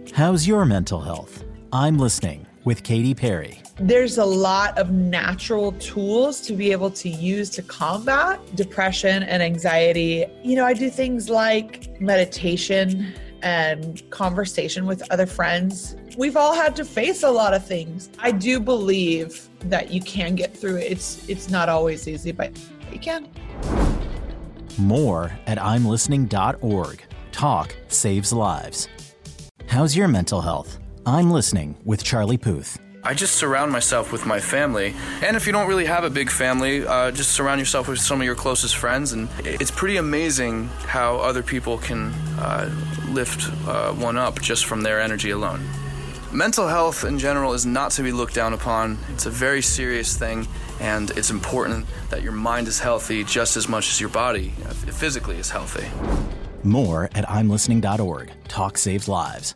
How's your mental health? I'm listening with Katy Perry. There's a lot of natural tools to be able to use to combat depression and anxiety. I do things like meditation and conversation with other friends. We've all had to face a lot of things. I do believe that you can get through it. It's not always easy, but you can. More at imlistening.org. Talk saves lives. How's your mental health? I'm listening with Charlie Puth. I just surround myself with my family. And if you don't really have a big family, just surround yourself with some of your closest friends. And it's pretty amazing how other people can lift one up just from their energy alone. Mental health in general is not to be looked down upon. It's a very serious thing, and it's important that your mind is healthy just as much as your body physically is healthy. More at imlistening.org. Talk saves lives.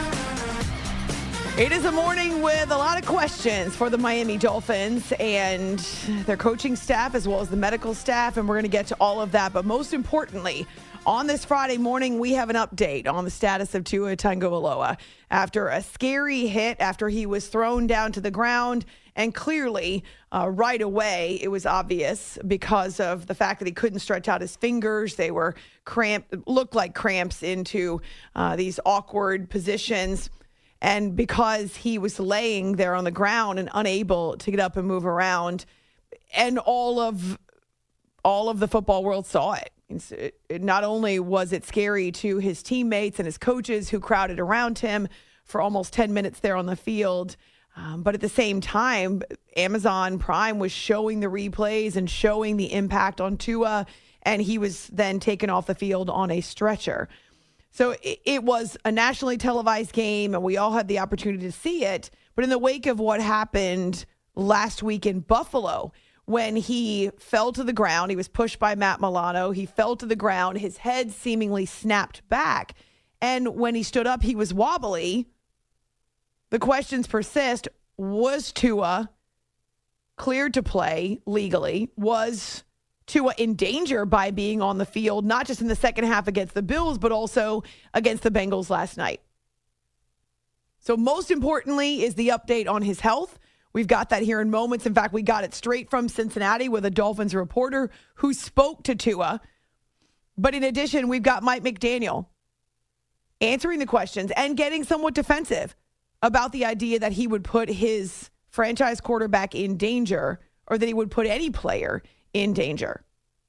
It is a morning with a lot of questions for the Miami Dolphins and their coaching staff as well as the medical staff, and we're going to get to all of that. But most importantly, on this Friday morning, we have an update on the status of Tua Tagovailoa after a scary hit after he was thrown down to the ground. And clearly, right away, it was obvious because of the fact that he couldn't stretch out his fingers. They were cramped, looked like cramps into these awkward positions. And because he was laying there on the ground and unable to get up and move around, and all of the football world saw it. It not only was it scary to his teammates and his coaches who crowded around him for almost 10 minutes there on the field, but at the same time, Amazon Prime was showing the replays and showing the impact on Tua, and he was then taken off the field on a stretcher. So it was a nationally televised game, and we all had the opportunity to see it. But in the wake of what happened last week in Buffalo, when he fell to the ground, he was pushed by Matt Milano. He fell to the ground. His head seemingly snapped back. And when he stood up, he was wobbly. The questions persist. Was Tua cleared to play legally? Was Tua in danger by being on the field, not just in the second half against the Bills, but also against the Bengals last night? So most importantly is the update on his health. We've got that here in moments. In fact, we got it straight from Cincinnati with a Dolphins reporter who spoke to Tua. But in addition, we've got Mike McDaniel answering the questions and getting somewhat defensive about the idea that he would put his franchise quarterback in danger, or that he would put any player in danger.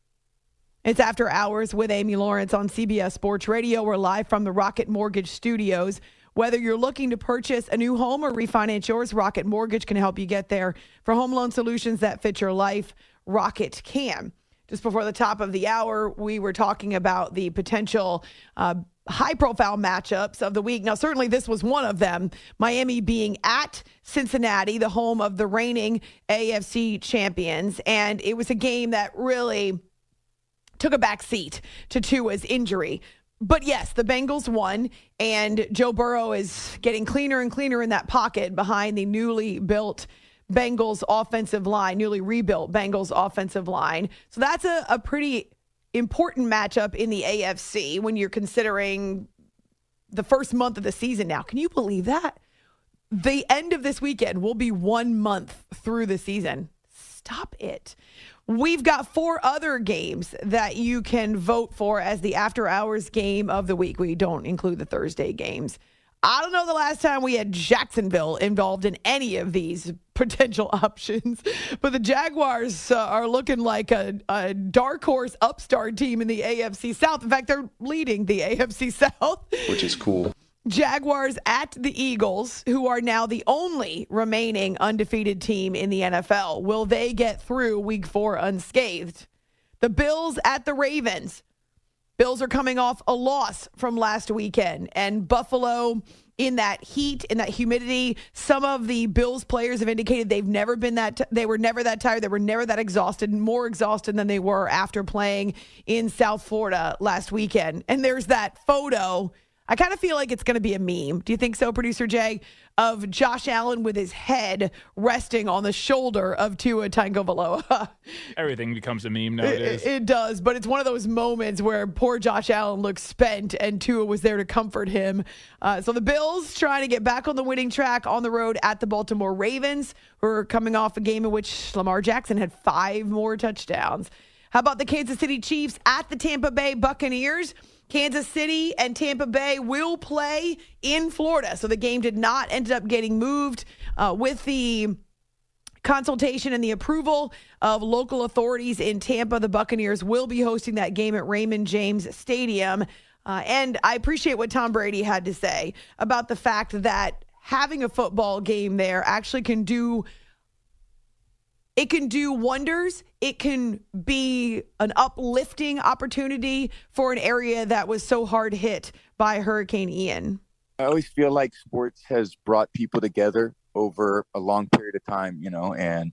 It's After Hours with Amy Lawrence on CBS Sports Radio. We're live from the Rocket Mortgage Studios. Whether you're looking to purchase a new home or refinance yours, Rocket Mortgage can help you get there. For home loan solutions that fit your life, Rocket can. Just before the top of the hour, we were talking about the potential high-profile matchups of the week. Now, certainly this was one of them. Miami being at Cincinnati, the home of the reigning AFC champions. And it was a game that really took a back seat to Tua's injury. But yes, the Bengals won, and Joe Burrow is getting cleaner and cleaner in that pocket behind the newly built Bengals offensive line, newly rebuilt Bengals offensive line. So that's a pretty important matchup in the AFC when you're considering the first month of the season now. Can you believe that? The end of this weekend will be 1 month through the season. Stop it. We've got 4 other games that you can vote for as the After Hours game of the week. We don't include the Thursday games. I don't know the last time we had Jacksonville involved in any of these potential options, but the Jaguars are looking like a dark horse upstart team in the AFC South. In fact, they're leading the AFC South, which is cool. Jaguars at the Eagles, who are now the only remaining undefeated team in the NFL. Will they get through week 4 unscathed? The Bills at the Ravens. Bills are coming off a loss from last weekend, and Buffalo in that heat, in that humidity. Some of the Bills players have indicated they were never that tired. They were never that exhausted, more exhausted than they were after playing in South Florida last weekend. And there's that photo. I kind of feel like it's going to be a meme. Do you think so, Producer Jay? Of Josh Allen with his head resting on the shoulder of Tua Tagovailoa. Everything becomes a meme nowadays. It does, but it's one of those moments where poor Josh Allen looks spent and Tua was there to comfort him. So the Bills trying to get back on the winning track on the road at the Baltimore Ravens, who are coming off a game in which Lamar Jackson had 5 more touchdowns. How about the Kansas City Chiefs at the Tampa Bay Buccaneers? Kansas City and Tampa Bay will play in Florida. So the game did not end up getting moved with the consultation and the approval of local authorities in Tampa. The Buccaneers will be hosting that game at Raymond James Stadium. And I appreciate what Tom Brady had to say about the fact that having a football game there actually can do wonders. It can be an uplifting opportunity for an area that was so hard hit by Hurricane Ian. I always feel like sports has brought people together over a long period of time, and,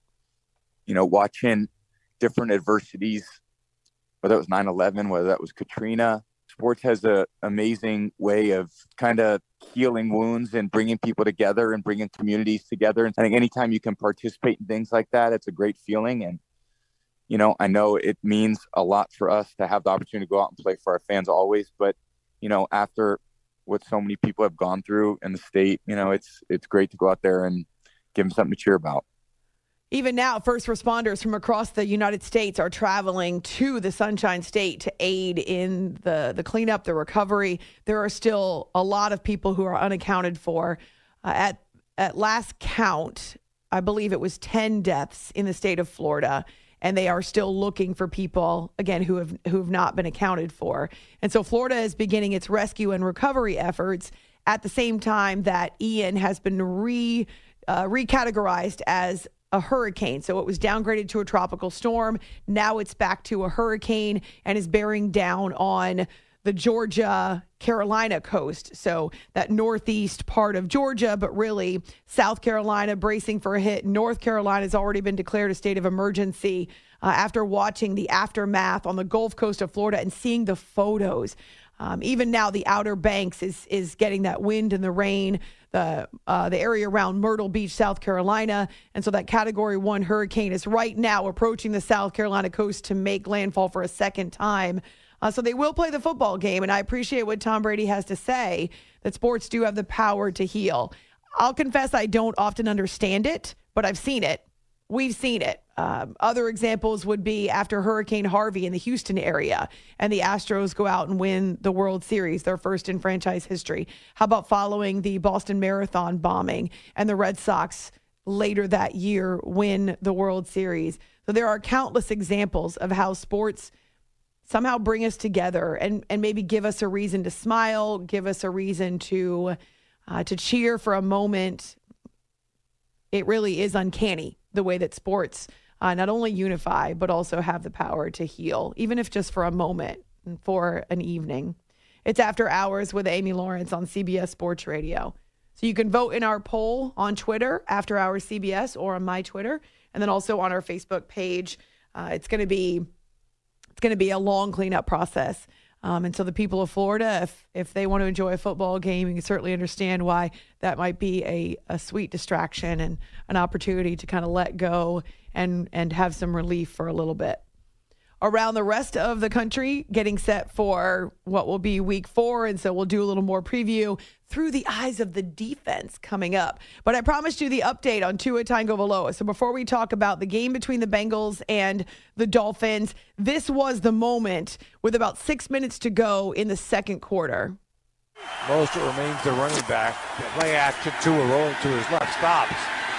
watching different adversities, whether it was 9/11, whether that was Katrina. Sports has an amazing way of kind of healing wounds and bringing people together and bringing communities together. And I think anytime you can participate in things like that, it's a great feeling. And, I know it means a lot for us to have the opportunity to go out and play for our fans always. But, after what so many people have gone through in the state, it's great to go out there and give them something to cheer about. Even now, first responders from across the United States are traveling to the Sunshine State to aid in the cleanup, the recovery. There are still a lot of people who are unaccounted for. At last count, I believe it was 10 deaths in the state of Florida, and they are still looking for people, again, who have not been accounted for. And so Florida is beginning its rescue and recovery efforts at the same time that Ian has been recategorized as a hurricane. So it was downgraded to a tropical storm. Now it's back to a hurricane and is bearing down on the Georgia-Carolina coast. So that northeast part of Georgia, but really South Carolina bracing for a hit. North Carolina has already been declared a state of emergency after watching the aftermath on the Gulf Coast of Florida and seeing the photos. Even now, the Outer Banks is getting that wind and the rain, the area around Myrtle Beach, South Carolina. And so that Category 1 hurricane is right now approaching the South Carolina coast to make landfall for a second time. So they will play the football game. And I appreciate what Tom Brady has to say, that sports do have the power to heal. I'll confess I don't often understand it, but I've seen it. We've seen it. Other examples would be after Hurricane Harvey in the Houston area and the Astros go out and win the World Series, their first in franchise history. How about following the Boston Marathon bombing and the Red Sox later that year win the World Series? So there are countless examples of how sports somehow bring us together and maybe give us a reason to smile, give us a reason to cheer for a moment. It really is uncanny the way that sports not only unify, but also have the power to heal, even if just for a moment and for an evening. It's After Hours with Amy Lawrence on CBS Sports Radio. So you can vote in our poll on Twitter, After Hours CBS, or on my Twitter, and then also on our Facebook page. It's going to be a long cleanup process. And so the people of Florida, if they want to enjoy a football game, you can certainly understand why that might be a sweet distraction and an opportunity to kind of let go and have some relief for a little bit. Around the rest of the country, getting set for what will be week 4. And so we'll do a little more preview through the eyes of the defense coming up. But I promised you the update on Tua Tagovailoa. So before we talk about the game between the Bengals and the Dolphins, this was the moment with about 6 minutes to go in the second quarter. Mostert remains the running back. Play action, Tua rolling to his left, stops.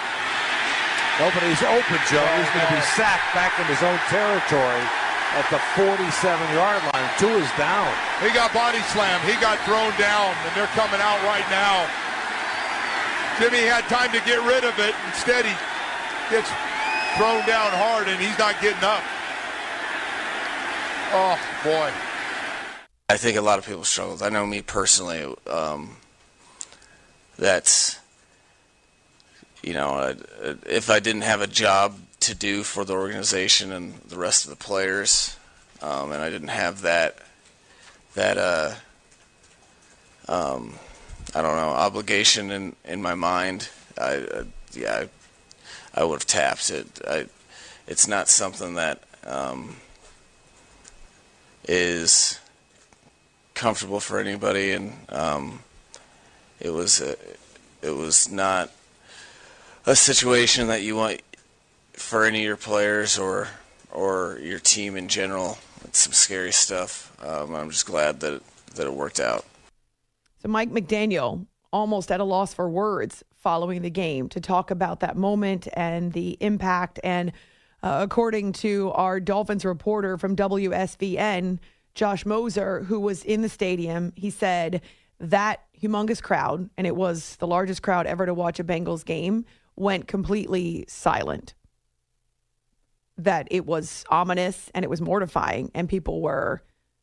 Nobody's open, Joe. He's going to be sacked back in his own territory at the 47-yard line. Tua's down. He got body slammed. He got thrown down, and they're coming out right now. Jimmy had time to get rid of it. Instead, he gets thrown down hard, and he's not getting up. Oh, boy. I think a lot of people struggled. I know me personally, that's, if I didn't have a job to do for the organization and the rest of the players, and I didn't have that I don't know, obligation in my mind, I would have tapped it. It's not something that is comfortable for anybody, and it was not a situation that you want for any of your players or your team in general. It's some scary stuff. I'm just glad that it worked out. So Mike McDaniel almost at a loss for words following the game to talk about that moment and the impact. And according to our Dolphins reporter from WSVN, Josh Moser, who was in the stadium, he said that humongous crowd, and it was the largest crowd ever to watch a Bengals game, went completely silent. That it was ominous and it was mortifying, and people were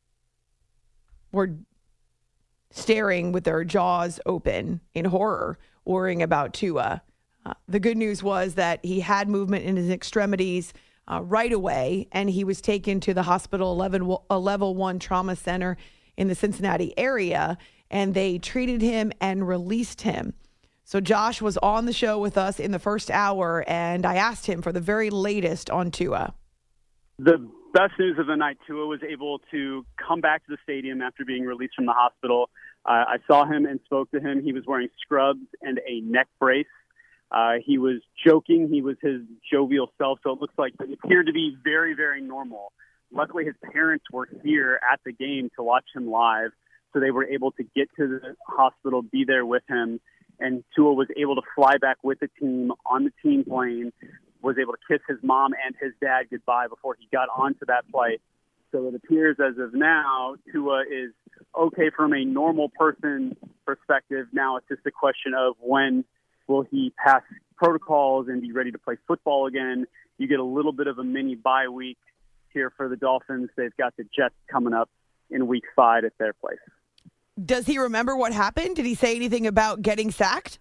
staring with their jaws open in horror, worrying about Tua. The good news was that he had movement in his extremities right away, and he was taken to the hospital, a level 1 trauma center in the Cincinnati area, and they treated him and released him. So Josh was on the show with us in the first hour, and I asked him for the very latest on Tua. The best news of the night, Tua was able to come back to the stadium after being released from the hospital. I saw him and spoke to him. He was wearing scrubs and a neck brace. He was joking. He was his jovial self, so it looks like it appeared to be very, very normal. Luckily, his parents were here at the game to watch him live, so they were able to get to the hospital, be there with him, and Tua was able to fly back with the team on the team plane, was able to kiss his mom and his dad goodbye before he got onto that flight. So it appears as of now, Tua is okay from a normal person perspective. Now it's just a question of when will he pass protocols and be ready to play football again. You get a little bit of a mini bye week here for the Dolphins. They've got the Jets coming up in week 5 at their place. Does he remember what happened? Did he say anything about getting sacked?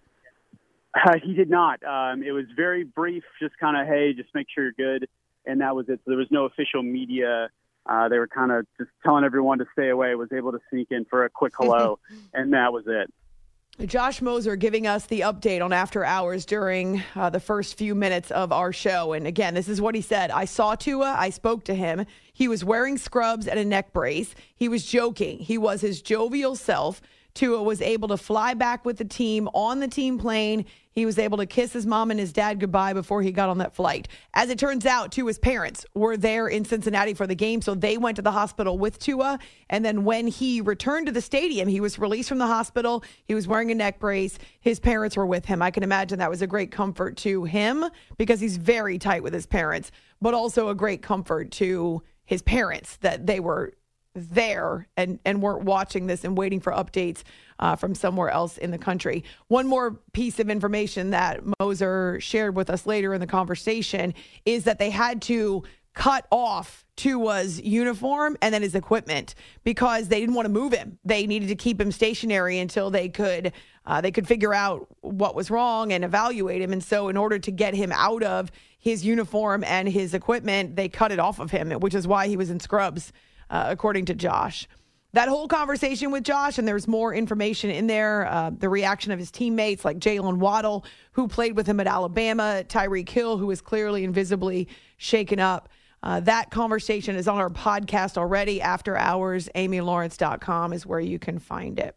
He did not. It was very brief, just kind of, hey, just make sure you're good. And that was it. So there was no official media. They were kind of just telling everyone to stay away. Was able to sneak in for a quick hello, and that was it. Josh Moser giving us the update on After Hours during the first few minutes of our show. And again, this is what he said. I saw Tua. I spoke to him. He was wearing scrubs and a neck brace. He was joking. He was his jovial self. Tua was able to fly back with the team on the team plane. He was able to kiss his mom and his dad goodbye before he got on that flight. As it turns out, Tua's parents were there in Cincinnati for the game, so they went to the hospital with Tua. And then when he returned to the stadium, he was released from the hospital. He was wearing a neck brace. His parents were with him. I can imagine that was a great comfort to him because he's very tight with his parents, but also a great comfort to his parents that they were there and weren't watching this and waiting for updates from somewhere else in the country. One more piece of information that Moser shared with us later in the conversation is that they had to cut off Tua's uniform and then his equipment because they didn't want to move him. They needed to keep him stationary until they could figure out what was wrong and evaluate him. And so in order to get him out of his uniform and his equipment, they cut it off of him, which is why he was in scrubs. According to Josh. That whole conversation with Josh, and there's more information in there, the reaction of his teammates like Jalen Waddle, who played with him at Alabama, Tyreek Hill, who was clearly and visibly shaken up. That conversation is on our podcast already, After Hours. AmyLawrence.com is where you can find it.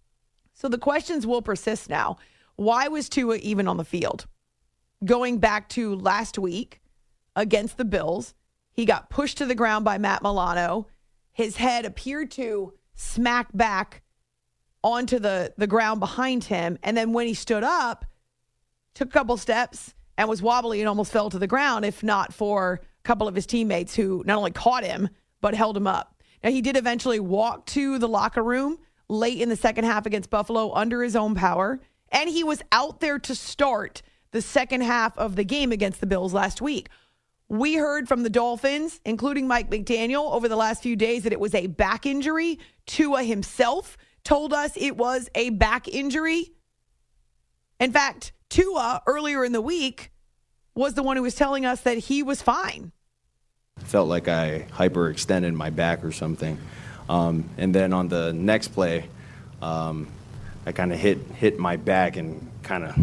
So the questions will persist now. Why was Tua even on the field? Going back to last week against the Bills, he got pushed to the ground by Matt Milano. His head appeared to smack back onto the ground behind him. And then when he stood up, took a couple steps and was wobbly and almost fell to the ground, if not for a couple of his teammates who not only caught him, but held him up. Now, he did eventually walk to the locker room late in the second half against Buffalo under his own power. And he was out there to start the second half of the game against the Bills last week. We heard from the Dolphins, including Mike McDaniel, over the last few days that it was a back injury. Tua himself told us it was a back injury. In fact, Tua, earlier in the week, was the one who was telling us that he was fine. Felt like I hyperextended my back or something. And then on the next play, I kind of hit my back and kind of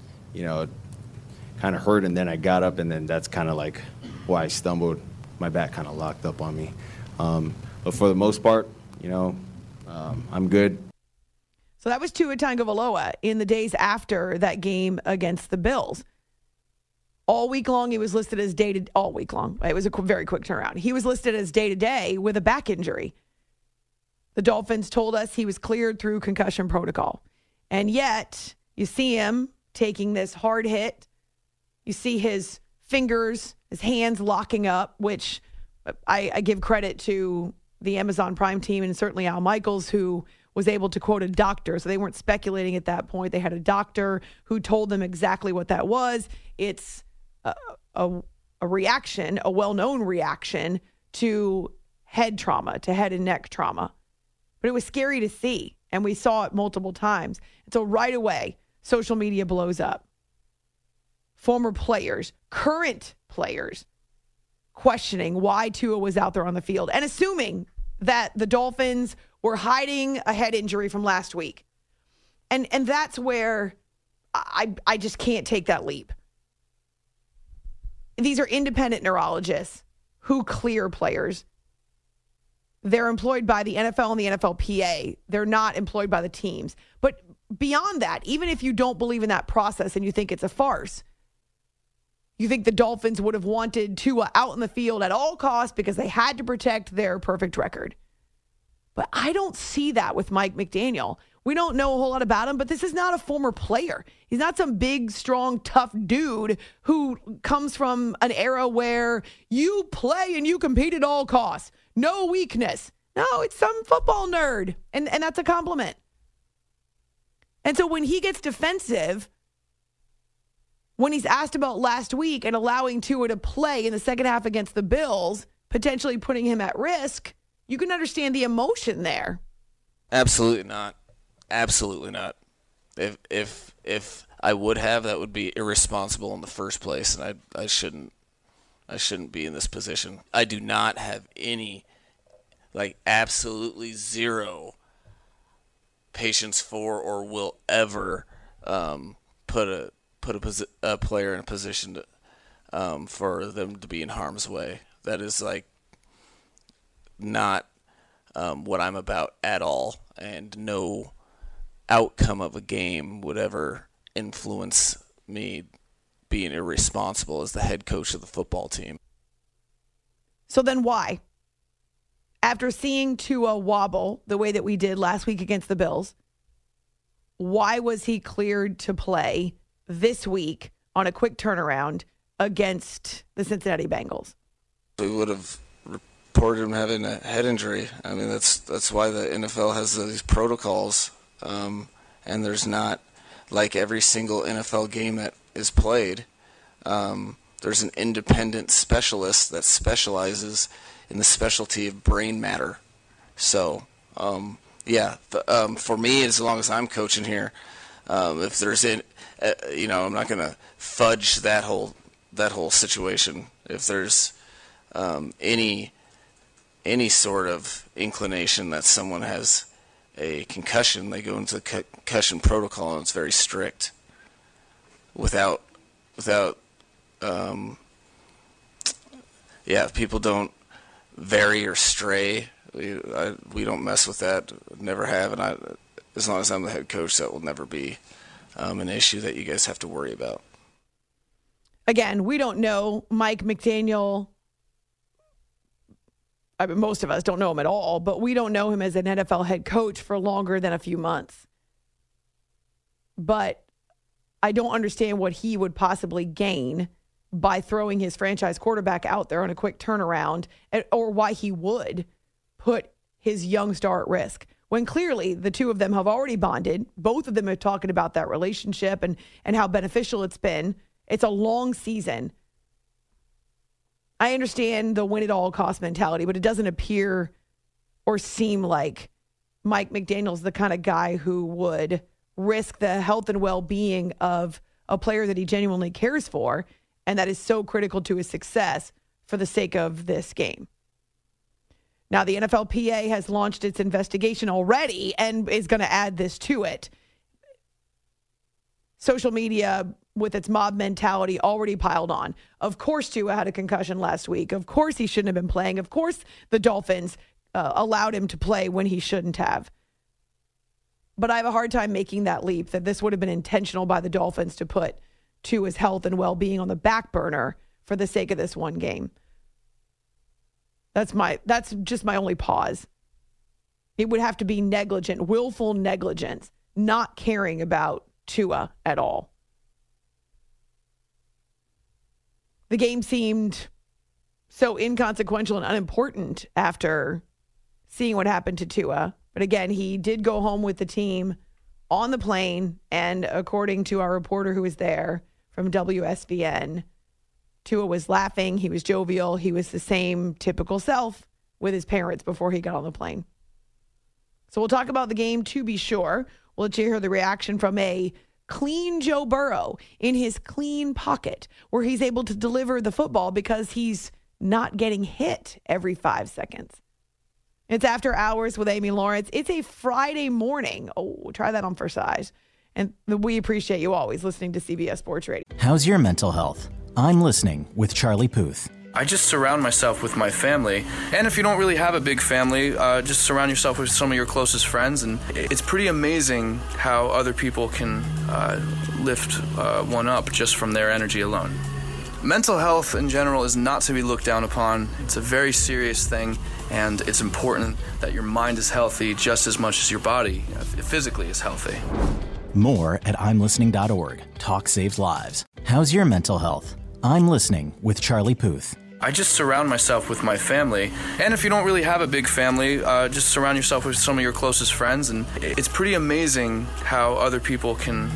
hurt, and then I got up, and then that's kind of like why I stumbled. My back kind of locked up on me. But for the most part, I'm good. So that was Tua Tagovailoa in the days after that game against the Bills. All week long, he was listed as all week long. It was a very quick turnaround. He was listed as day-to-day with a back injury. The Dolphins told us he was cleared through concussion protocol. And yet, you see him taking this hard hit. You see his fingers, his hands locking up, which I give credit to the Amazon Prime team and certainly Al Michaels, who was able to quote a doctor. So they weren't speculating at that point. They had a doctor who told them exactly what that was. It's a reaction, a well-known reaction to head trauma, to head and neck trauma. But it was scary to see, and we saw it multiple times. And so right away, social media blows up. Former players, current players, questioning why Tua was out there on the field and assuming that the Dolphins were hiding a head injury from last week. And that's where I just can't take that leap. These are independent neurologists who clear players. They're employed by the NFL and the NFLPA. They're not employed by the teams. But beyond that, even if you don't believe in that process and you think it's a farce, you think the Dolphins would have wanted Tua out in the field at all costs because they had to protect their perfect record. But I don't see that with Mike McDaniel. We don't know a whole lot about him, but this is not a former player. He's not some big, strong, tough dude who comes from an era where you play and you compete at all costs. No weakness. No, it's some football nerd. And that's a compliment. And so when he gets defensive, when he's asked about last week and allowing Tua to play in the second half against the Bills, potentially putting him at risk, you can understand the emotion there. Absolutely not. Absolutely not. If I would have, that would be irresponsible in the first place, and I shouldn't be in this position. I do not have any, absolutely zero patience for or will ever put a player in a position to, for them to be in harm's way. That is not what I'm about at all, and no outcome of a game would ever influence me being irresponsible as the head coach of the football team. So then why? After seeing Tua wobble the way that we did last week against the Bills, why was he cleared to play this week on a quick turnaround against the Cincinnati Bengals? We would have reported him having a head injury. I mean, that's why the NFL has these protocols, and there's not, like every single NFL game that is played, there's an independent specialist that specializes in the specialty of brain matter. So, for me, as long as I'm coaching here, if there's I'm not going to fudge that whole situation. If there's any sort of inclination that someone has a concussion, they go into the concussion protocol, and it's very strict. Without if people don't vary or stray, we don't mess with that. Never have, and as long as I'm the head coach, that will never be an issue that you guys have to worry about. Again, we don't know Mike McDaniel. I mean, most of us don't know him at all, but we don't know him as an NFL head coach for longer than a few months. But I don't understand what he would possibly gain by throwing his franchise quarterback out there on a quick turnaround, or why he would put his young star at risk, when clearly the two of them have already bonded. Both of them are talking about that relationship and how beneficial it's been. It's a long season. I understand the win-at-all-cost mentality, but it doesn't appear or seem like Mike McDaniel's the kind of guy who would risk the health and well-being of a player that he genuinely cares for and that is so critical to his success for the sake of this game. Now, the NFLPA has launched its investigation already and is going to add this to it. Social media, with its mob mentality, already piled on. Of course, Tua had a concussion last week. Of course, he shouldn't have been playing. Of course, the Dolphins allowed him to play when he shouldn't have. But I have a hard time making that leap that this would have been intentional by the Dolphins to put Tua's health and well-being on the back burner for the sake of this one game. That's just my only pause. It would have to be negligent, willful negligence, not caring about Tua at all. The game seemed so inconsequential and unimportant after seeing what happened to Tua. But again, he did go home with the team on the plane. And according to our reporter who was there from WSVN, Tua was laughing. He was jovial. He was the same typical self with his parents before he got on the plane. So we'll talk about the game to be sure. We'll let you hear the reaction from a clean Joe Burrow in his clean pocket, where he's able to deliver the football because he's not getting hit every 5 seconds. It's After Hours with Amy Lawrence. It's a Friday morning. Oh, try that on for size. And we appreciate you always listening to CBS Sports Radio. How's your mental health? I'm listening with Charlie Puth. I just surround myself with my family. And if you don't really have a big family, just surround yourself with some of your closest friends. And it's pretty amazing how other people can lift one up just from their energy alone. Mental health in general is not to be looked down upon. It's a very serious thing, and it's important that your mind is healthy just as much as your body physically is healthy. More at imlistening.org. Talk saves lives. How's your mental health? I'm listening with Charlie Puth. I just surround myself with my family. And if you don't really have a big family, just surround yourself with some of your closest friends. And it's pretty amazing how other people can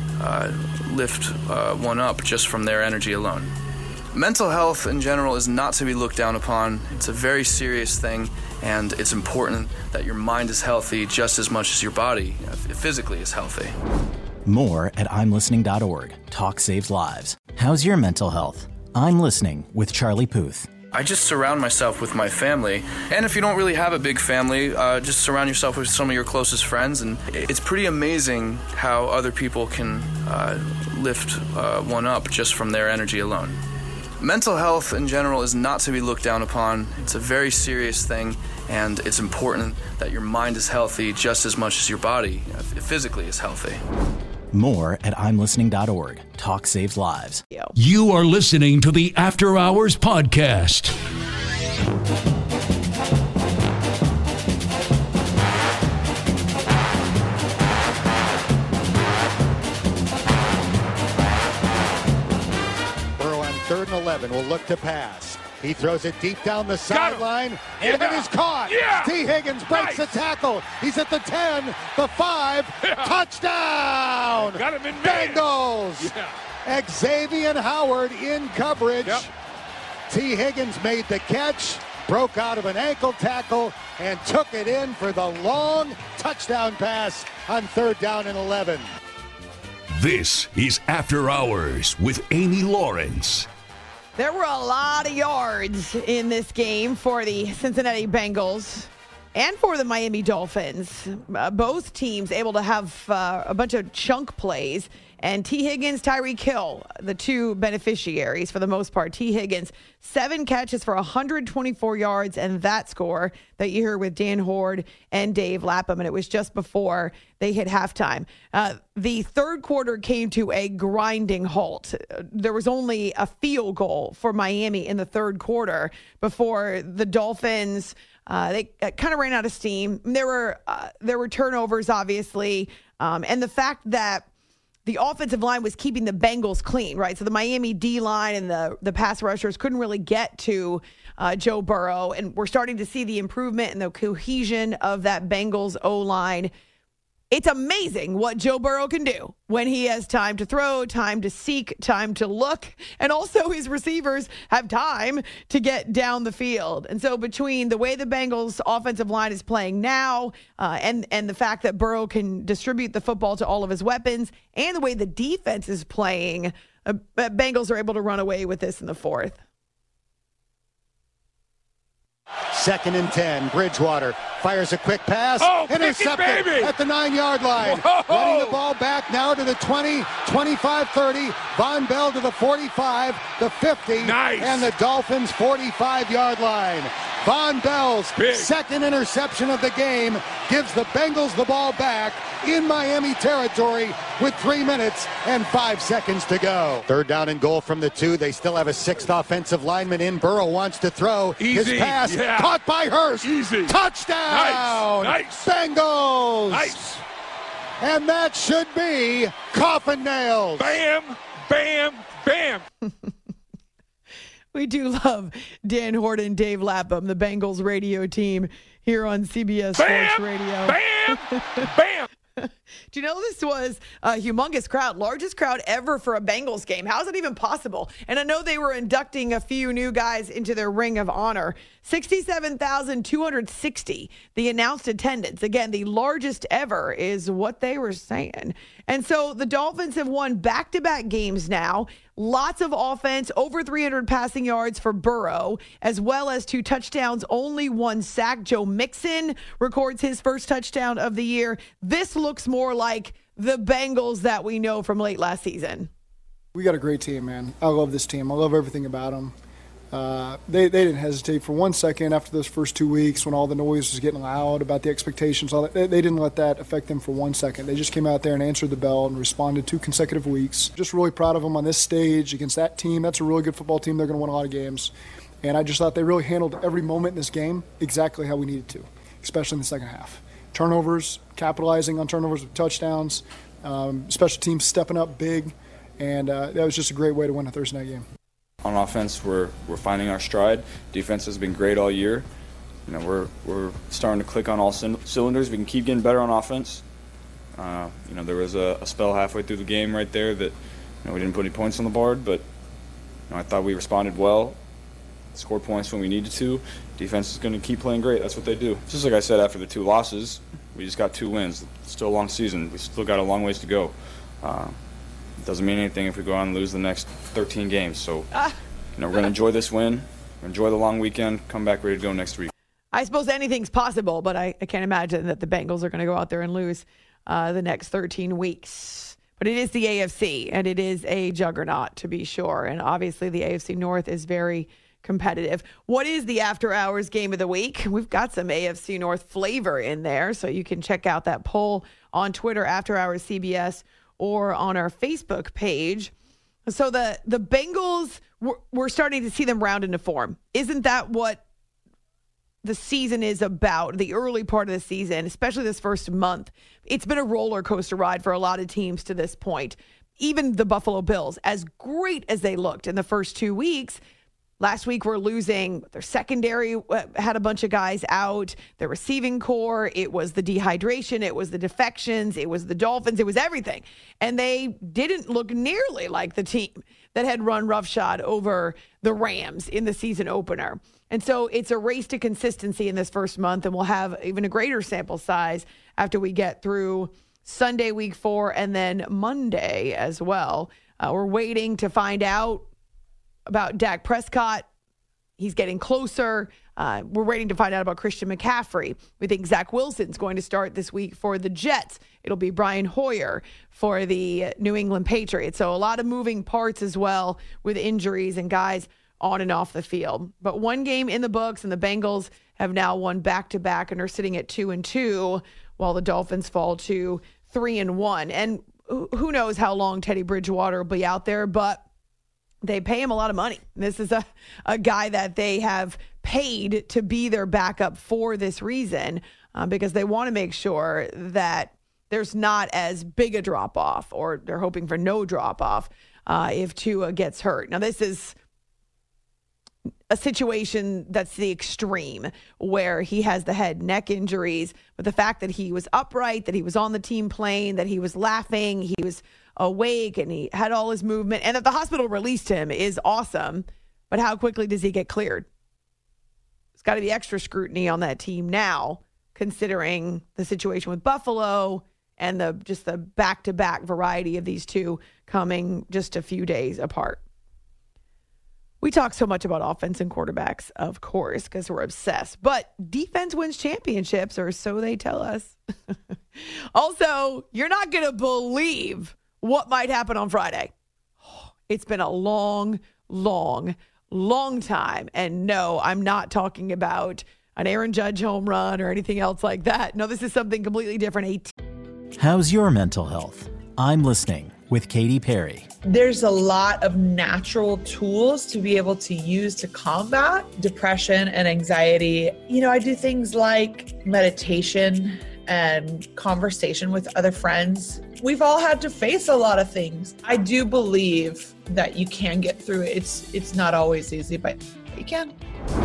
lift one up just from their energy alone. Mental health in general is not to be looked down upon. It's a very serious thing, and it's important that your mind is healthy just as much as your body physically is healthy. More at imlistening.org. Talk saves lives. How's your mental health? I'm listening with Charlie Puth. I just surround myself with my family. And if you don't really have a big family, just surround yourself with some of your closest friends. And it's pretty amazing how other people can lift one up just from their energy alone. Mental health in general is not to be looked down upon. It's a very serious thing, and it's important that your mind is healthy just as much as your body physically is healthy. More at imlistening.org. Talk saves lives. You are listening to the After Hours Podcast. Burrow on 3rd and 11 will look to pass. He throws it deep down the sideline, and it is caught. T. Higgins breaks the tackle. He's at the 10, the 5, touchdown! Got him in Bengals! Xavier Howard in coverage. T. Higgins made the catch, broke out of an ankle tackle, and took it in for the long touchdown pass on 3rd down and 11. This is After Hours with Amy Lawrence. There were a lot of yards in this game for the Cincinnati Bengals and for the Miami Dolphins. Both teams able to have a bunch of chunk plays. And T. Higgins, Tyreek Hill, the two beneficiaries for the most part. T. Higgins, 7 catches for 124 yards, and that score that you hear with Dan Horde and Dave Lapham, and it was just before they hit halftime. The third quarter came to a grinding halt. There was only a field goal for Miami in the third quarter before the Dolphins, they kind of ran out of steam. There were turnovers, obviously, and the fact that the offensive line was keeping the Bengals clean, right? So the Miami D-line and the pass rushers couldn't really get to Joe Burrow. And we're starting to see the improvement and the cohesion of that Bengals O-line. It's amazing what Joe Burrow can do when he has time to throw, time to seek, time to look, and also his receivers have time to get down the field. And so between the way the Bengals offensive line is playing now and the fact that Burrow can distribute the football to all of his weapons and the way the defense is playing, Bengals are able to run away with this in the fourth. 2nd and 10. Bridgewater fires a quick pass. Intercepted at the 9-yard line. Running the ball back now to the 20, 25, 30. Von Bell to the 45, the 50, and the Dolphins' 45-yard line. Von Bell's second interception of the game gives the Bengals the ball back in Miami territory with 3 minutes and 5 seconds to go. 3rd down and goal from the 2. They still have a 6th offensive lineman in. Burrow wants to throw. His pass caught by Hurst. Touchdown! Nice. Bengals! Nice. And that should be coffin nails. Bam, bam, bam. We do love Dan Horton, Dave Lapham, the Bengals radio team here on CBS Sports Radio. Bam! Bam! Do you know this was a humongous crowd, largest crowd ever for a Bengals game? How is it even possible? And I know they were inducting a few new guys into their Ring of Honor. 67,260, the announced attendance. Again, the largest ever is what they were saying. And so the Dolphins have won back-to-back games now. Lots of offense, over 300 passing yards for Burrow, as well as 2 touchdowns, only 1 sack. Joe Mixon records his first touchdown of the year. This looks more like the Bengals that we know from late last season. We got a great team, man. I love this team. I love everything about them. They didn't hesitate for 1 second after those first 2 weeks when all the noise was getting loud about the expectations. All that. They didn't let that affect them for 1 second. They just came out there and answered the bell and responded 2 consecutive weeks. Just really proud of them on this stage against that team. That's a really good football team. They're going to win a lot of games. And I just thought they really handled every moment in this game exactly how we needed to, especially in the second half. Turnovers, capitalizing on turnovers with touchdowns, special teams stepping up big, and that was just a great way to win a Thursday night game. On offense, we're finding our stride. Defense has been great all year. You know, we're starting to click on all cylinders. We can keep getting better on offense. You know, there was a spell halfway through the game right there that we didn't put any points on the board, but I thought we responded well, scored points when we needed to. Defense is going to keep playing great. That's what they do. Just like I said, after the 2 losses, we just got 2 wins. It's still a long season. We still got a long ways to go. It doesn't mean anything if we go on and lose the next 13 games. So, we're going to enjoy this win, enjoy the long weekend, come back ready to go next week. I suppose anything's possible, but I can't imagine that the Bengals are going to go out there and lose the next 13 weeks. But it is the AFC, and it is a juggernaut, to be sure. And obviously the AFC North is very competitive. What is the After Hours game of the week? We've got some AFC North flavor in there, so you can check out that poll on Twitter, After Hours CBS, or on our Facebook page. So the Bengals, we're starting to see them round into form. Isn't that what the season is about, the early part of the season, especially this first month? It's been a roller coaster ride for a lot of teams to this point. Even the Buffalo Bills, as great as they looked in the first 2 weeks, last week we're losing their secondary, had a bunch of guys out, their receiving core, it was the dehydration, it was the defections, it was the Dolphins, it was everything. And they didn't look nearly like the team that had run roughshod over the Rams in the season opener. And so it's a race to consistency in this first month, and we'll have even a greater sample size after we get through Sunday, week 4, and then Monday as well. We're waiting to find out about Dak Prescott. He's getting closer. We're waiting to find out about Christian McCaffrey. We think Zach Wilson's going to start this week for the Jets. It'll be Brian Hoyer for the New England Patriots. So a lot of moving parts as well with injuries and guys on and off the field. But one game in the books, and the Bengals have now won back-to-back and are sitting at 2-2, while the Dolphins fall to 3-1. And who knows how long Teddy Bridgewater will be out there, but they pay him a lot of money. This is a guy that they have paid to be their backup for this reason, because they want to make sure that there's not as big a drop-off, or they're hoping for no drop-off if Tua gets hurt. Now, this is a situation that's the extreme, where he has the head neck injuries, but the fact that he was upright, that he was on the team plane, that he was laughing, he was awake, and he had all his movement, and that the hospital released him is awesome. But how quickly does he get cleared? There's got to be extra scrutiny on that team now, considering the situation with Buffalo and the back-to-back variety of these two coming just a few days apart. We talk so much about offense and quarterbacks, of course, because we're obsessed. But defense wins championships, or so they tell us. Also, you're not going to believe what might happen on Friday. It's been a long time. And no, I'm not talking about an Aaron Judge home run or anything else like that. No, this is something completely different. How's your mental health? I'm listening with Katy Perry. There's a lot of natural tools to be able to use to combat depression and anxiety. You know, I do things like meditation and conversation with other friends. We've all had to face a lot of things. I do believe that you can get through it. It's not always easy, but you can.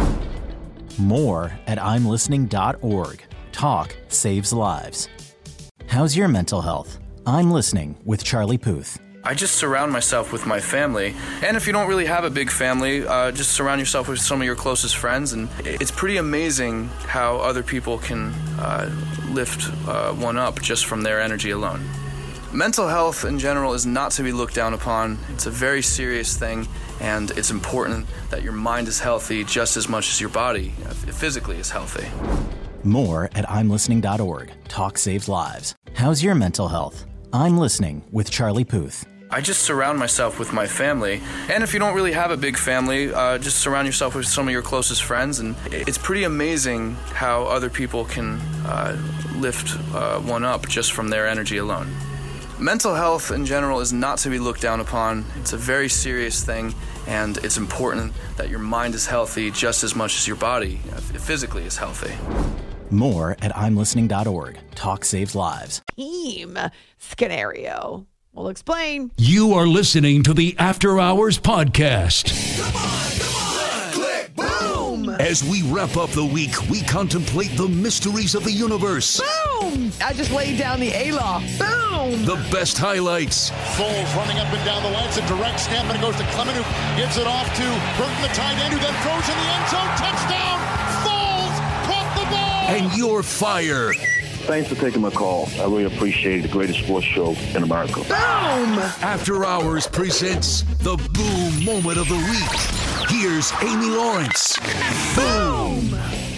More at imlistening.org. Talk saves lives. How's your mental health? I'm listening with Charlie Puth. I just surround myself with my family. And if you don't really have a big family, just surround yourself with some of your closest friends. And it's pretty amazing how other people can lift one up just from their energy alone. Mental health in general is not to be looked down upon. It's a very serious thing, and it's important that your mind is healthy just as much as your body physically is healthy. More at imlistening.org. Talk saves lives. How's your mental health? I'm listening with Charlie Puth. I just surround myself with my family. And if you don't really have a big family, just surround yourself with some of your closest friends. And it's pretty amazing how other people can lift one up just from their energy alone. Mental health in general is not to be looked down upon. It's a very serious thing, and it's important that your mind is healthy just as much as your body physically is healthy. More at imlistening.org. Talk saves lives. Team scenario. We'll explain. You are listening to the After Hours Podcast. Come on, click, boom! As we wrap up the week, we contemplate the mysteries of the universe. Boom! I just laid down the A-Law. Boom! The best highlights. Foles running up and down the line. It's a direct snap, and it goes to Clement, who gives it off to Burton, the tight end, who then throws in the end zone. Touchdown! Foles caught the ball! And your fire. Thanks for taking my call. I really appreciate it. The greatest sports show in America. Boom! After Hours presents the boom moment of the week. Here's Amy Lawrence. Boom!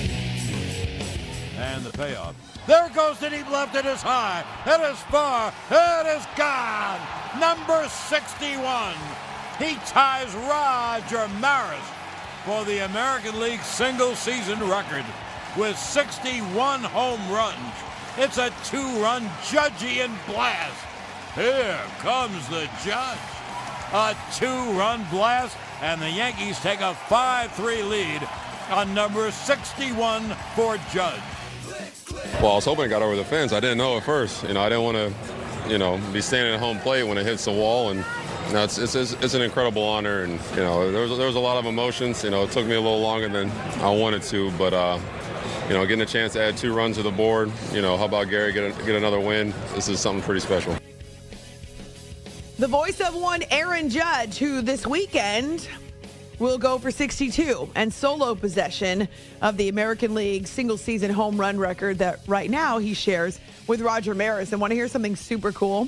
And the payoff. There goes the deep left. It is high. It is far. It is gone. Number 61. He ties Roger Maris for the American League single-season record with 61 home runs. It's a two-run Judgian blast. Here comes the Judge. A two-run blast, and the Yankees take a 5-3 lead on number 61 for Judge. Well, I was hoping it got over the fence. I didn't know at first. I didn't want to, be standing at home plate when it hits the wall. And it's an incredible honor. And there was a lot of emotions. It took me a little longer than I wanted to, but getting a chance to add 2 runs to the board. How about Gary get another win? This is something pretty special. The voice of one Aaron Judge, who this weekend will go for 62 and solo possession of the American League single-season home run record that right now he shares with Roger Maris. And want to hear something super cool?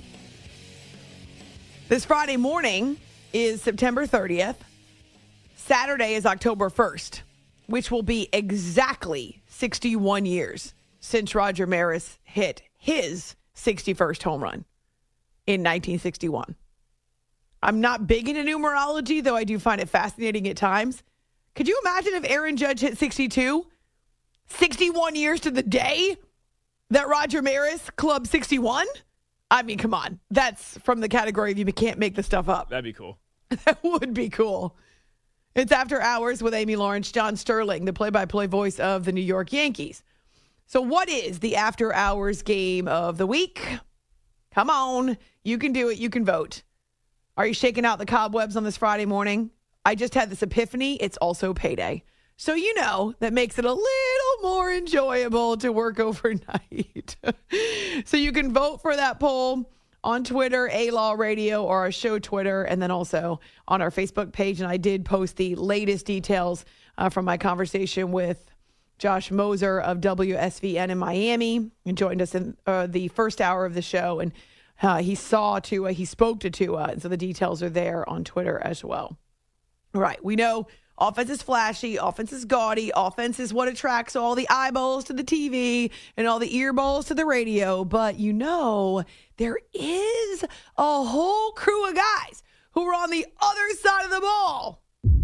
This Friday morning is September 30th. Saturday is October 1st, which will be exactly 61 years since Roger Maris hit his 61st home run in 1961. I'm not big into numerology, though I do find it fascinating at times. Could you imagine if Aaron Judge hit 62? 61 years to the day that Roger Maris clubbed 61? I mean, come on. That's from the category of you can't make the stuff up. That'd be cool. That would be cool. It's After Hours with Amy Lawrence, John Sterling, the play-by-play voice of the New York Yankees. So what is the After Hours game of the week? Come on. You can do it. You can vote. Are you shaking out the cobwebs on this Friday morning? I just had this epiphany. It's also payday. So that makes it a little more enjoyable to work overnight. So you can vote for that poll on Twitter, A-Law Radio, or our show Twitter, and then also on our Facebook page. And I did post the latest details from my conversation with Josh Moser of WSVN in Miami, and joined us in the first hour of the show. And he spoke to Tua, and so the details are there on Twitter as well. Right. We know offense is flashy. Offense is gaudy. Offense is what attracts all the eyeballs to the TV and all the earballs to the radio. But there is a whole crew of guys who are on the other side of the ball.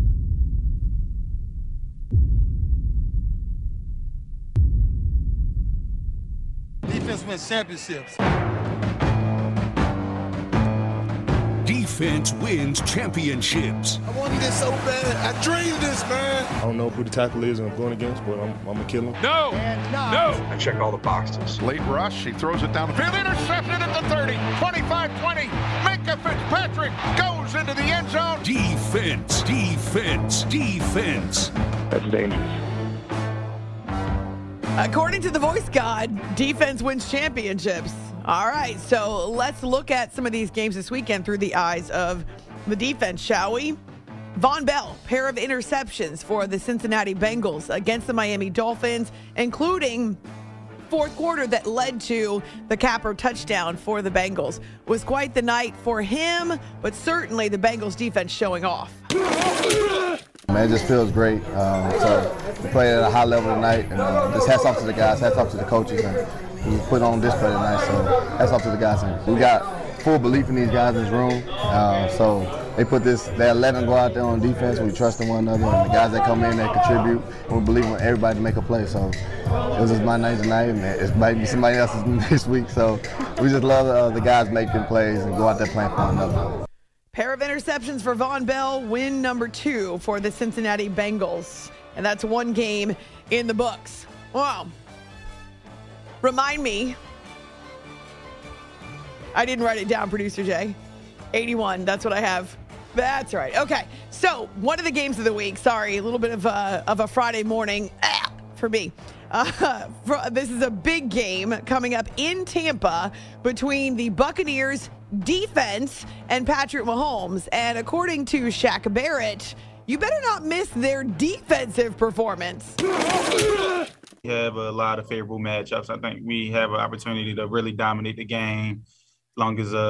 Defense wins championships. Defense wins championships. I wanted this so bad. I dreamed this, man. I don't know who the tackle is I'm going against, but I'm going to kill him. No. I check all the boxes. Late rush. He throws it down the field. Intercepted at the 30. 25-20. Minkah Fitzpatrick goes into the end zone. Defense, defense, defense. That's dangerous. According to the voice god, defense wins championships. All right, so let's look at some of these games this weekend through the eyes of the defense, shall we? Vonn Bell, pair of interceptions for the Cincinnati Bengals against the Miami Dolphins, including fourth quarter that led to the capper touchdown for the Bengals. Was quite the night for him, but certainly the Bengals defense showing off. Man, it just feels great. So we played at a high level tonight, and just hats off to the guys, hats off to the coaches, and we put on display tonight. So hats off to the guys. And we got full belief in these guys in this room. So they they let them go out there on defense. We trust in one another, and the guys that come in, they contribute. And we believe in everybody to make a play. So this is my night tonight, and it might be somebody else's next week. So we just love the guys making plays and go out there playing for one another. Pair of interceptions for Vonn Bell, win number 2 for the Cincinnati Bengals. And that's one game in the books. Wow. Remind me. I didn't write it down, Producer Jay. 81, that's what I have. That's right. Okay, so one of the games of the week. Sorry, a little bit of a Friday morning for me. This is a big game coming up in Tampa between the Buccaneers defense and Patrick Mahomes. And according to Shaq Barrett, you better not miss their defensive performance. We have a lot of favorable matchups. I think we have an opportunity to really dominate the game as long as,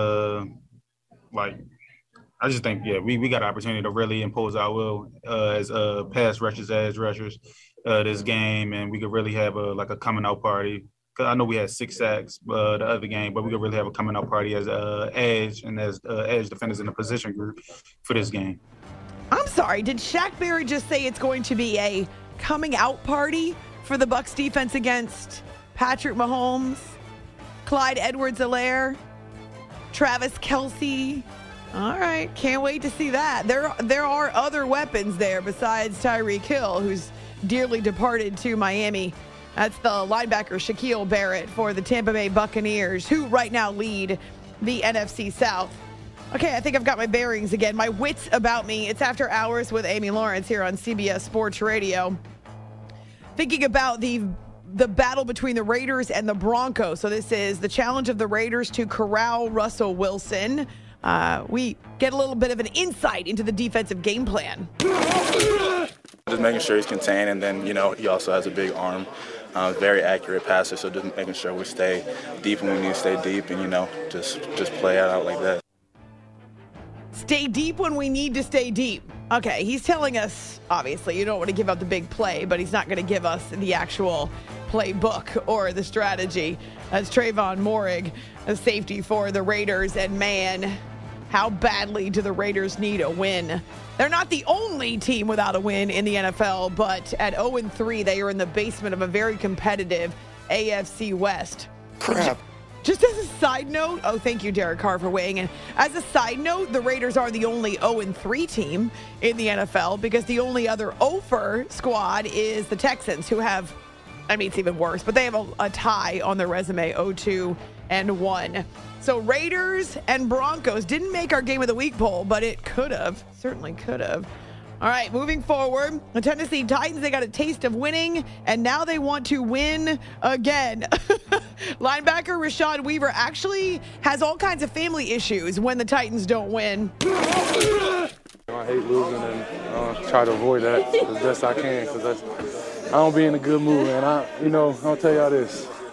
I just think, we got an opportunity to really impose our will as pass rushers, edge rushers this game, and we could really have a coming out party. I know we had 6 sacks the other game, but we could really have a coming out party as edge and as edge defenders in the position group for this game. I'm sorry, did Shaq Barrett just say it's going to be a coming out party for the Bucs defense against Patrick Mahomes, Clyde Edwards-Helaire, Travis Kelce? All right, can't wait to see that. There are other weapons there besides Tyreek Hill, who's dearly departed to Miami. That's the linebacker Shaquille Barrett for the Tampa Bay Buccaneers, who right now lead the NFC South. Okay, I think I've got my bearings again. My wits about me. It's After Hours with Amy Lawrence here on CBS Sports Radio. Thinking about the battle between the Raiders and the Broncos. So this is the challenge of the Raiders to corral Russell Wilson. We get a little bit of an insight into the defensive game plan. Just making sure he's contained, and then, he also has a big arm. Very accurate passer, so just making sure we stay deep when we need to stay deep and, just play it out like that. Stay deep when we need to stay deep. Okay, he's telling us, obviously, you don't want to give up the big play, but he's not going to give us the actual playbook or the strategy. That's Trayvon Moehrig, a safety for the Raiders. And man, how badly do the Raiders need a win? They're not the only team without a win in the NFL, but at 0-3, they are in the basement of a very competitive AFC West. Crap. Just as a side note, thank you, Derek Carr, for weighing in. As a side note, the Raiders are the only 0-3 team in the NFL because the only other 0-4 squad is the Texans, who have, it's even worse, but they have a tie on their resume, 0-2-1. So Raiders and Broncos didn't make our Game of the Week poll, but it could have, certainly could have. All right, moving forward, the Tennessee Titans, they got a taste of winning, and now they want to win again. Linebacker Rashad Weaver actually has all kinds of family issues when the Titans don't win. I hate losing and try to avoid that as best I can because I don't be in a good mood, man. I'll tell y'all this.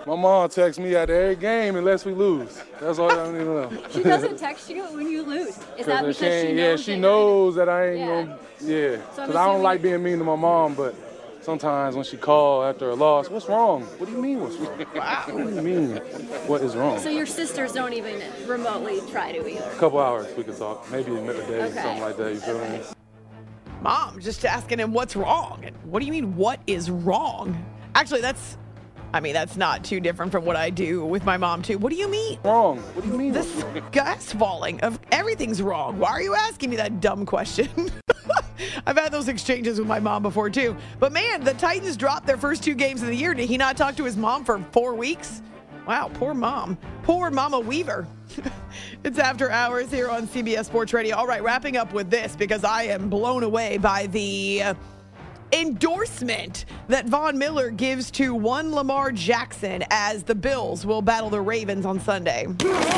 My mom texts me at every game unless we lose. That's all I need to know. She doesn't text you when you lose. Is that because she knows? Yeah, she knows that I ain't gonna. Yeah, because I don't like being mean to my mom, but sometimes when she calls after a loss, what's wrong? What do you mean what's wrong? What do you mean? What is wrong? So your sisters don't even remotely try to either? A couple hours we can talk, maybe a day, something like that. You feel me? Mom just asking him what's wrong. What do you mean, what is wrong? Actually, that's not too different from what I do with my mom, too. What do you mean? Wrong. What do you mean? The sky's falling. Everything's wrong. Why are you asking me that dumb question? I've had those exchanges with my mom before, too. But, man, the Titans dropped their first 2 games of the year. Did he not talk to his mom for 4 weeks? Wow, poor mom. Poor Mama Weaver. It's After Hours here on CBS Sports Radio. All right, wrapping up with this because I am blown away by the endorsement that Von Miller gives to one Lamar Jackson as the Bills will battle the Ravens on Sunday.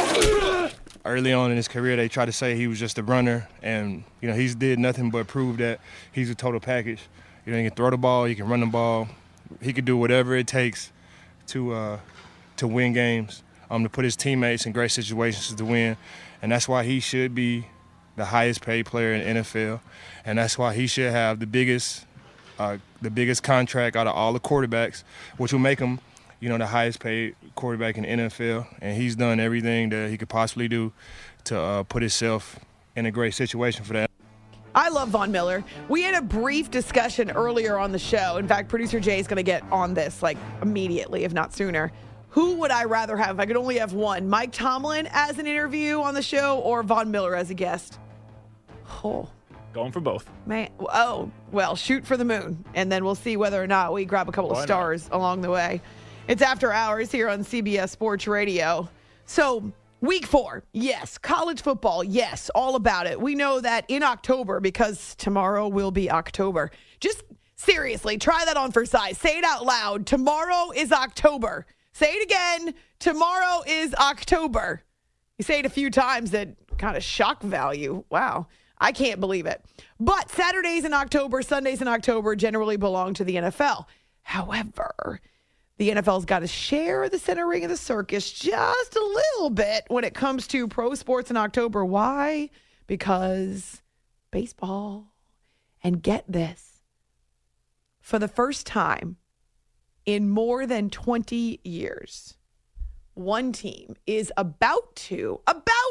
Early on in his career, they tried to say he was just a runner, and he's did nothing but prove that he's a total package. He can throw the ball, he can run the ball, he can do whatever it takes to win games, to put his teammates in great situations to win, and that's why he should be the highest paid player in the NFL, and that's why he should have the biggest contract out of all the quarterbacks, which will make him, the highest paid quarterback in the NFL. And he's done everything that he could possibly do to put himself in a great situation for that. I love Von Miller. We had a brief discussion earlier on the show. In fact, producer Jay is going to get on this immediately, if not sooner. Who would I rather have if I could only have one? Mike Tomlin as an interview on the show or Von Miller as a guest? Oh. Going for both. Man, well, shoot for the moon, and then we'll see whether or not we grab a couple of stars along the way. It's After Hours here on CBS Sports Radio. So, week 4, yes. College football, yes. All about it. We know that in October, because tomorrow will be October. Just seriously, try that on for size. Say it out loud. Tomorrow is October. Say it again. Tomorrow is October. You say it a few times, that kind of shock value. Wow. I can't believe it. But Saturdays in October, Sundays in October generally belong to the NFL. However, the NFL's got to share the center ring of the circus just a little bit when it comes to pro sports in October. Why? Because baseball. And get this. For the first time in more than 20 years, one team is about to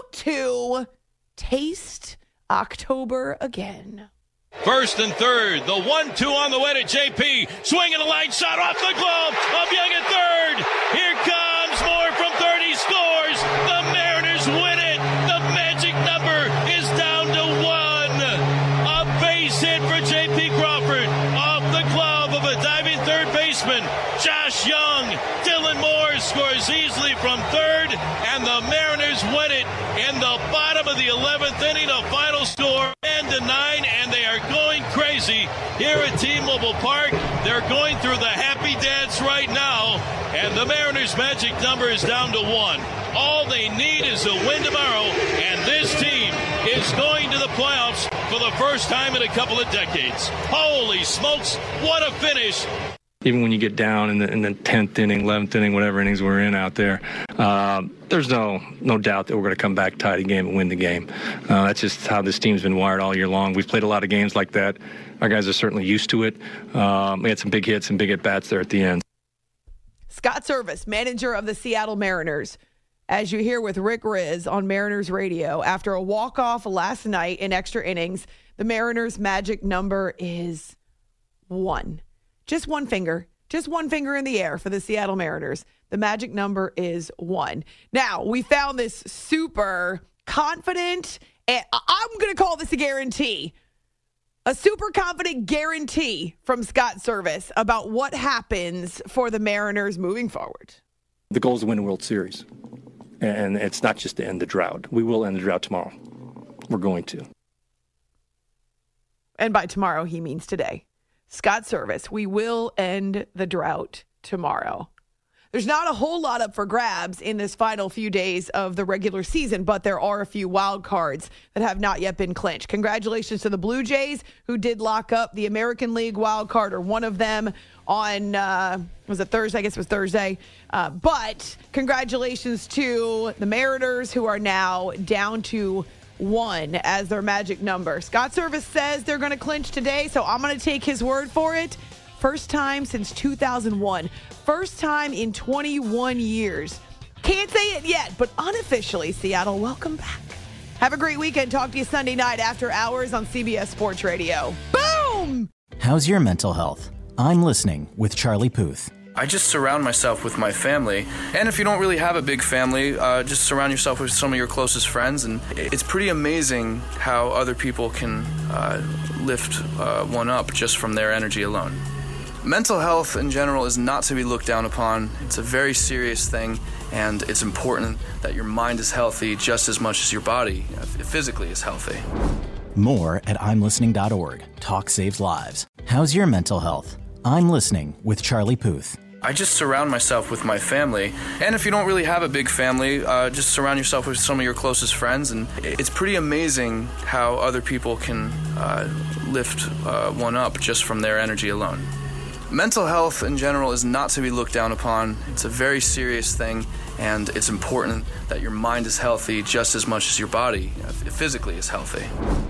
taste October again. First and third, the 1-2 on the way to JP, swinging a line shot off the glove of Young at third. Here comes Moore from third, he scores. The Mariners win it. The magic number is down to 1. A base hit for JP Crawford off the glove of a diving third baseman, Josh Young. Dylan Moore scores easily from third, and the Mariners win it in the bottom of the 11th inning. A final score 10-9, and they are going crazy here at T-Mobile Park. They're going through the happy dance right now, and the Mariners' magic number is down to 1. All they need is a win tomorrow, and this team is going to the playoffs for the first time in a couple of decades. Holy smokes, what a finish. Even when you get down in the 10th inning, 11th inning, whatever innings we're in out there, there's no doubt that we're going to come back, tie the game, and win the game. That's just how this team's been wired all year long. We've played a lot of games like that. Our guys are certainly used to it. We had some big hits and big at-bats there at the end. Scott Service, manager of the Seattle Mariners, as you hear with Rick Riz on Mariners Radio. After a walk-off last night in extra innings, the Mariners' magic number is 1. Just one finger in the air for the Seattle Mariners. The magic number is 1. Now, we found this super confident, and I'm going to call this a guarantee, a super confident guarantee from Scott Service about what happens for the Mariners moving forward. The goal is to win the World Series, and it's not just to end the drought. We will end the drought tomorrow. We're going to. And by tomorrow, he means today. Scott Service, we will end the drought tomorrow. There's not a whole lot up for grabs in this final few days of the regular season, but there are a few wild cards that have not yet been clinched. Congratulations to the Blue Jays, who did lock up the American League wild card, or one of them, on, was it Thursday? I guess it was Thursday. But congratulations to the Mariners, who are now down to 1 as their magic number. Scott Service says they're going to clinch today, so I'm going to take his word for it. First time since 2001. First time in 21 years. Can't say it yet, but unofficially, Seattle, welcome back. Have a great weekend. Talk to you Sunday night after hours on CBS Sports Radio. Boom! How's your mental health? I'm listening with Charlie Puth. I just surround myself with my family. And if you don't really have a big family, just surround yourself with some of your closest friends. And it's pretty amazing how other people can lift one up just from their energy alone. Mental health in general is not to be looked down upon. It's a very serious thing, and it's important that your mind is healthy just as much as your body physically is healthy. More at imlistening.org. Talk saves lives. How's your mental health? I'm listening with Charlie Puth. I just surround myself with my family. And if you don't really have a big family, just surround yourself with some of your closest friends. And it's pretty amazing how other people can lift one up just from their energy alone. Mental health in general is not to be looked down upon. It's a very serious thing, and it's important that your mind is healthy just as much as your body physically is healthy.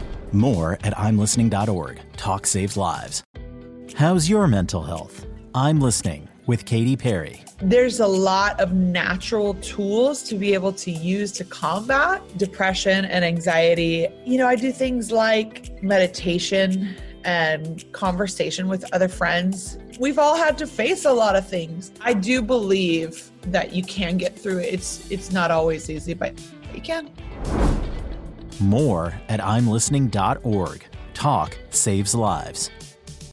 More at imlistening.org. Talk saves lives. How's your mental health? I'm listening with Katy Perry. There's a lot of natural tools to be able to use to combat depression and anxiety. You know, I do things like meditation and conversation with other friends. We've all had to face a lot of things. I do believe that you can get through it. It's not always easy, but you can. More at imlistening.org. Talk saves lives.